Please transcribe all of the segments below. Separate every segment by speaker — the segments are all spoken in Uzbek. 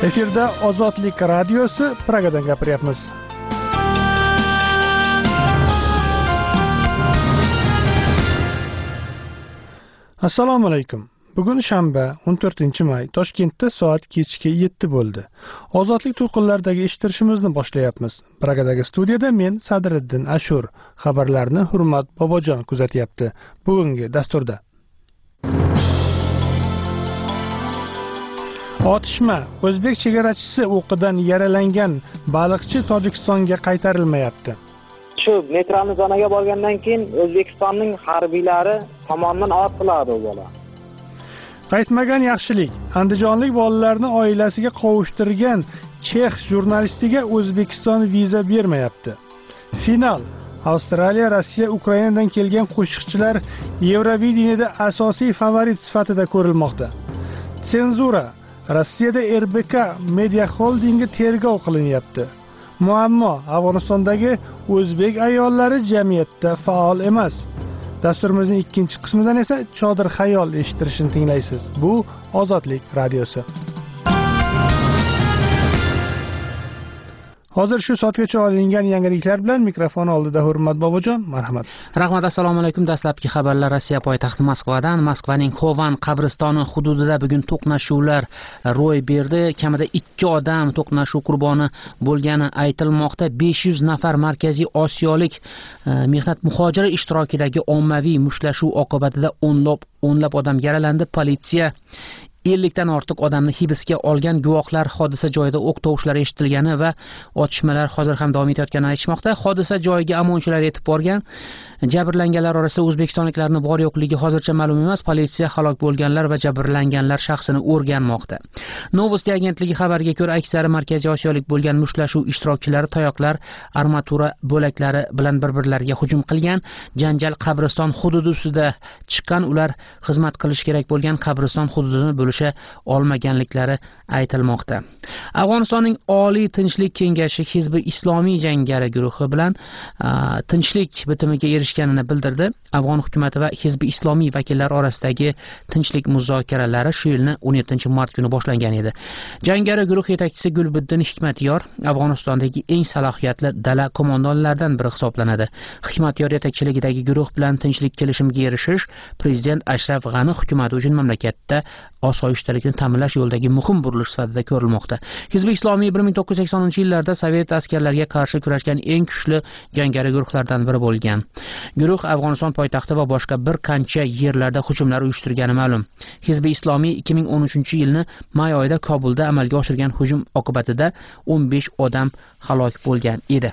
Speaker 1: Efirda Ozodlik radiosi Pragadan gapiryapmiz. Assalomu alaykum. Bugun shanba 14-may, Toshkentda soat kechki 7 bo'ldi. Ozodlik to'lqinlaridagi eshittirishimizni boshlayapmiz. Pragadagi studiyada men Sadriddin Ashur. Xabarlarni Hurmat Bobojon kuzatyapti. Bugungi dasturda otishma. O'zbek chegarachisi o'qidan yaralangan baliqchi Tojikistonga qaytarilmayapti.
Speaker 2: Shu metroning zonaga borgandan keyin O'zbekistonning harbiylari tomonidan otiladi u bola.
Speaker 1: Qaytmagan yaxshilik. Andijonlik bolalarni oilasiga qovushtirgan chex jurnalistiga O'zbekiston viza bermayapti. Final. Avstraliya, Rossiya, Ukrainadan kelgan qo'shiqchilar Yevrovideniyada asosiy favorit sifatida ko'rilmoqda. Senzura. Rossiyada RBK Media Holdingi tergov qilinyapti. Muammo: Afg'onistondagi o'zbek ayollari jamiyatda faol emas. Dasturimizning ikkinchi qismidan esa Chodir xayol eshittirishini tinglaysiz. Bu Ozodlik radiosi. Hozir shu soatgacha olingan yangiliklar bilan mikrofon oldida Hurmat Bobojon, marhamat.
Speaker 3: Rahmat, assalomu alaykum. Dastlabki xabarlar Rossiya poytaxti Moskvadan. Moskvaning Xovan qabristoni hududida bugun to'qnashuvlar ro'y berdi. Kamida 2 odam to'qnashuv qurboni bo'lgani aytilmoqda. 500 nafar Markaziy Osiyolik mehnat muhojiri ishtirokidagi ommaviy mushtlashuv oqibatida o'nlab odam yaralandi. Politsiya 50 dan ortiq odamni hibsga olgan. Guvohlar hodisa joyida o'q tovushlari eshitilgani va otishmalar hozir ham davom etayotganini aytishmoqda. Hodisa joyiga OMONchilar yetib borgan. Jabrlanganlar orasida o'zbekistonliklarning bor yo'qligi hozircha ma'lum emas. Politsiya halok bo'lganlar va jabrlanganlar shaxsini o'rganmoqda. Novosti agentligi xabariga ko'ra, aksari Markaziy Osiyolik bo'lgan mushtlashuv ishtirokchilari tayoqlar, armatura bo'laklari bilan bir-birlariga hujum qilgan. Janjal qabriston hududi ustida chiqqan. Ular xizmat qilish kerak bo'lgan qabriston hududini bo'lisha olmaganliklari aytilmoqda. Afg'onistonning Oliy tinchlik kengashi Hizbi Islomiy jangari guruhi bilan tinchlik bitimiga erishganini bildirdi. Afg'on hukumati va Hizbi Islomiy vakillari orasidagi tinchlik muzokaralari shu yilning 17-mart kuni boshlangan edi. Jangari guruh yetakchisi Gulbuddin Hikmatyor Afg'onistondagi eng salohiyatli dala qo'mondonlaridan biri hisoblanadi. Hikmatyor yetakchiligidagi guruh bilan tinchlik kelishimiga erishish prezident Ashraf G'ani hukumati uchun mamlakatda osoyishtalikni ta'minlash yo'lidagi muhim burilish sifatida ko'rilmoqda. Hizbi Islomiy 1980-yillarda sovet askarlariga qarshi kurashgan eng kuchli jangari guruhlardan biri bo'lgan. Guruh Afg'oniston poytaxti va boshqa bir qancha yerlarda hujumlar uyushtirgani ma'lum. Hizbi Islomiy 2013-yilni may oyida Kobulda amalga oshirgan hujum oqibatida 15 odam halok bo'lgan edi.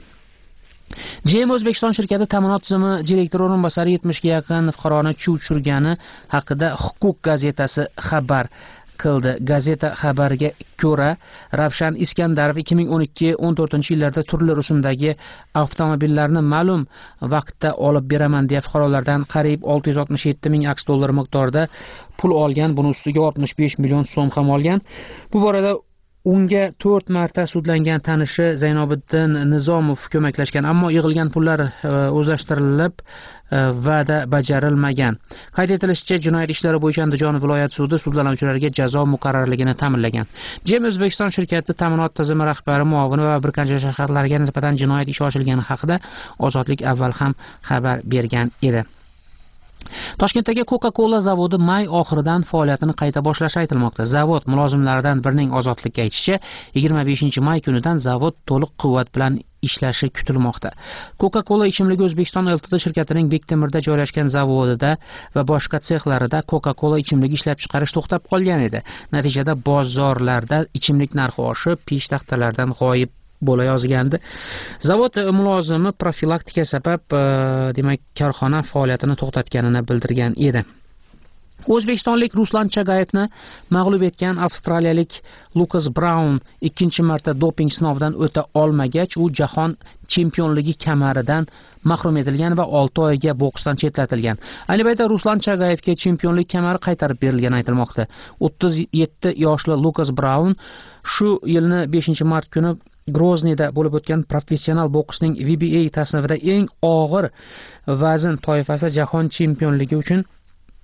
Speaker 3: GM O'zbekiston shirkati ta'minot tizimi direktori o'rinbosari 70 ga yaqin fuqaroni chuv tushirgani haqida Huquq gazetasi xabar qildi. Gazeta xabariga ko'ra, Ravshan Iskandarov 2012-14-yillarda turli rusumdagi avtomobillarni ma'lum vaqtda olib beraman deya fuqarolardan qariyb 667 ming AQSh dollari miqdorida pul olgan. Buni ustiga 65 million so'm ham olgan. Bu borada unga 4 marta sudlangan tanishi Zaynobiddin Nizomov ko'maklashgan, ammo yig'ilgan pullar o'zlashtirilib va'da bajarilmagan. Qayd etilishicha, jinoyat ishlari bo'yicha Andijon viloyat sudi sudlanuvchilarga jazo muqarrarligini ta'minlagan. GM O'zbekiston shirkati ta'minot tizimi rahbari muovini va bir qancha shaxslarga nisbatan jinoyat ishi ochilgani haqida Ozodlik avval ham xabar bergan edi. Toshkentdagi Coca-Cola zavodi may oxiridan faoliyatini qayta boshlashi aytilmoqda. Zavod mulozimlaridan birining Ozodlikka aytishicha, 25-may kunidan zavod to'liq quvvat bilan ishlashi kutilmoqda. Coca-Cola ichimligi O'zbekiston Ltd shirkatining Bektemirda joylashgan zavodida va boshqa sexlarida Coca-Cola ichimligi ishlab chiqarish to'xtab qolgan edi. Natijada bozorlarda ichimlik narxi oshib, peshtaxtalardan g'oyib bo'la yozgandi. Zavod mulozimi profilaktika sabab demak korxona faoliyatini to'xtatganini bildirgan edi. O'zbekistonlik Ruslan Chagayevni mag'lub etgan avstraliyalik Lukas Braun ikkinchi marta doping sinovidan o'ta olmagach, u jahon chempionligi kamaridan mahrum etilgan va 6 oyga boksdan chetlatilgan. Ayni paytda Ruslan Chagayevga chempionlik kamari qaytarib berilgani aytilmoqda. 37 yoshli Lukas Braun shu yilning 5-mart kuni Grozniyda bo'lib o'tgan professional boksning WBA tasnifida eng og'ir vazn toifasi jahon chempionligi uchun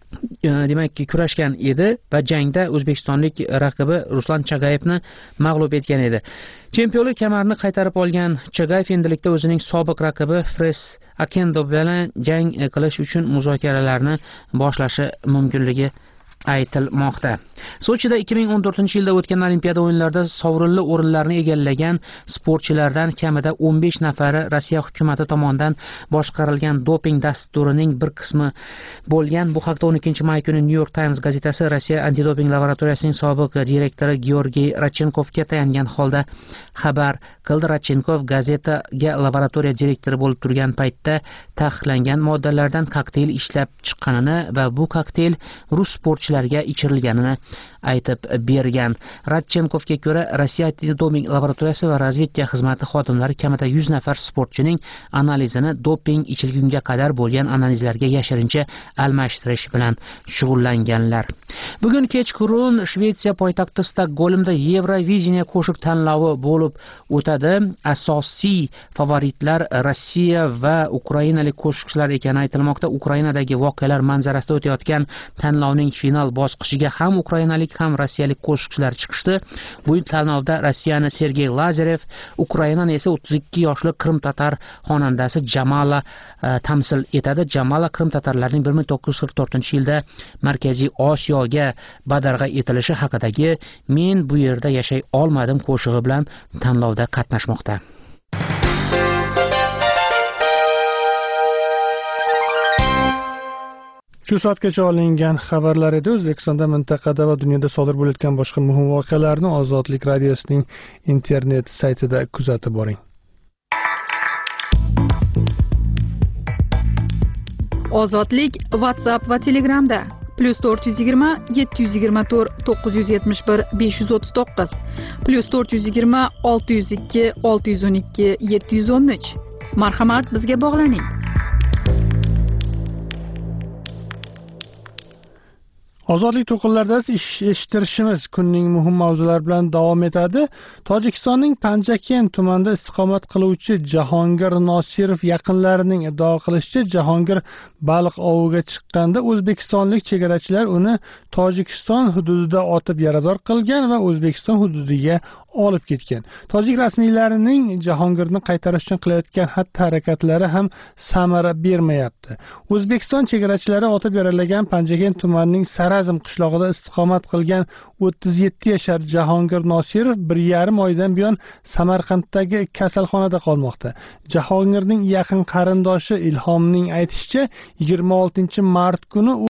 Speaker 3: demak kurashgan edi va jangda o'zbekistonlik raqibi Ruslan Chagayevni mag'lub etgan edi. Chempionlik kamarini qaytarib olgan Chagayev endilikda o'zining sobiq raqibi Fres Akendo bilan jang qilish uchun muzokaralarni boshlashi mumkinligi aytilmoqda. Sochida 2014-yilda o'tgan Olimpiada o'yinlarida sovrinli o'rinlarni egallagan sportchilardan kamida 15 nafari Rossiya hukumati tomonidan boshqarilgan doping dasturining bir qismi bo'lgan. Bu haqda 12-may kuni New York Times gazetasi Rossiya antidoping laboratoriyasining sobiq direktori Georgiy Radchenkovga tayangan holda xabar qildi. Radchenkov gazetaga laboratoriya direktori bo'lib turgan paytda taqiqlangan moddalardan kokteyl ishlab chiqqanini va bu kokteyl rus sportchilarga ichirilganini aytib bergan. Radchenkovga ko'ra, Rossiya antidoping laboratoriyasi va razvedka xizmati xodimlari kamida 100 nafar sportchining analizini doping ichilgunga qadar bo'lgan analizlarga yashirincha almashtirish bilan shug'ullanganlar. Bugun kechqurun Shvetsiya poytaxti Stokgolmda Yevroviziya qo'shiq tanlovi bo'lib o'tadi. Asosiy favoritlar Rossiya va ukrainalik qo'shiqchilar ekani aytilmoqda. Ukrainadagi voqealar manzarasida o'tayotgan tanlovning final bosqichiga ham ukrainalik ham rossiyalik qo'shiqchilar chiqishdi. Bu tanlovda Rossiyani Sergey Lazarev, Ukrainani esa 32 yoshli Qrim-tatar xonandasi Jamala tamsil etadi. Jamala Qrim-tatarlarning 1944-yilda Markaziy Osiyoga badarg'a etilishi haqidagi "Men bu yerda yashay olmadim" qo'shig'i bilan tanlovda qatnashmoqda.
Speaker 1: Shu soatgacha olingan xabarlar edi. O'zbekistonda, mintaqada va dunyoda sodir bo'layotgan boshqa muhim voqealarni Ozodlik radiosining internet saytida kuzatib boring.
Speaker 4: Ozodlik WhatsApp va Telegramda +420 724 971 539 +420 602 612 713. Marhamat, bizga bog'laning.
Speaker 1: Ozodlik to'qinlarida eshittirishimiz kunning muhim mavzulari bilan davom etadi. Tojikistonning Panjaken tumanida istiqomat qiluvchi Jahongir Nosirov yaqinlarining iddao qilishicha, Jahongir baliq oviga chiqqanda o'zbekistonlik chegarachilar uni Tojikiston hududida otib yarador qilgan va O'zbekiston hududiga olib ketgan. Tojik rasmiylarining Jahongirni qaytarish uchun qilayotgan xatti-harakatlari ham samara bermayapti. O'zbekiston chegarachilari otib yaralagan Panjaken tumanining Sarazm qishlog'ida istiqomat qilgan 37 yashar Jahongir Nosirov 1,5 oydan buyon Samarqanddagi kasalxonada qolmoqda. Jahongirning yaqin qarindoshi Ilhomning aytishicha, 26 mart kuni